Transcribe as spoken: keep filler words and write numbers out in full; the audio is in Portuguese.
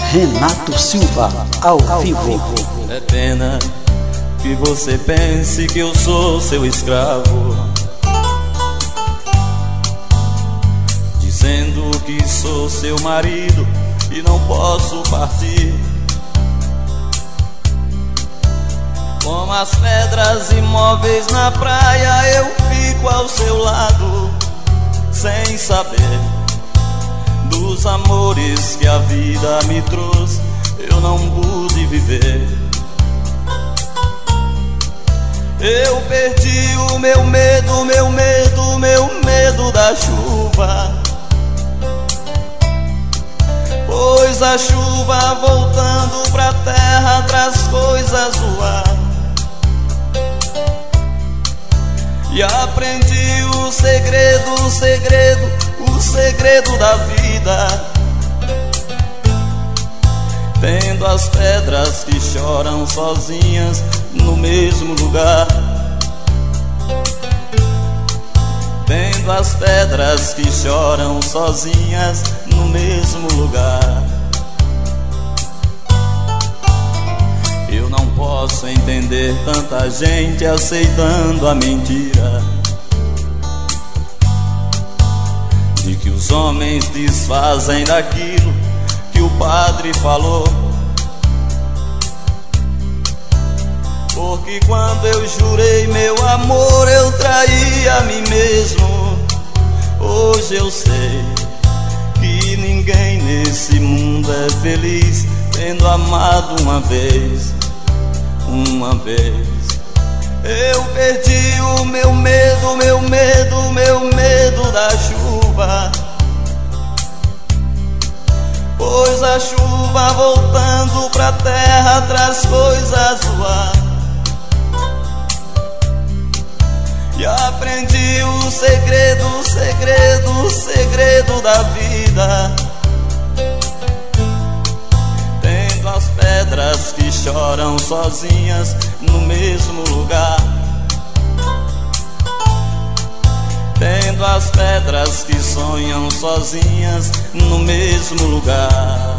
Renato Silva, ao, ao vivo. vivo. É pena que você pense que eu sou seu escravo, dizendo que sou seu marido e não posso partir. Como as pedras imóveis na praia, eu fico ao seu lado, sem saber dos amores que a vida me trouxe, eu não pude viver. Eu perdi o meu medo, meu medo, meu medo da chuva, pois a chuva voltando pra terra traz coisas do ar. E aprendi o segredo, o segredo, o segredo da vida, tendo as pedras que choram sozinhas no mesmo lugar. Tendo as pedras que choram sozinhas no mesmo lugar. Eu não posso entender tanta gente aceitando a mentira de que os homens desfazem daquilo que o padre falou. Porque quando eu jurei meu amor, eu traí a mim mesmo. Hoje eu sei que ninguém nesse mundo é feliz tendo amado uma vez, uma vez. Eu perdi o meu medo, meu medo, meu medo da chuva, pois a chuva voltando pra terra traz coisas do ar. E aprendi o segredo, o segredo, o segredo da vida, tendo as pedras que choram sozinhas no mesmo lugar. Tendo as pedras que sonham sozinhas no mesmo lugar.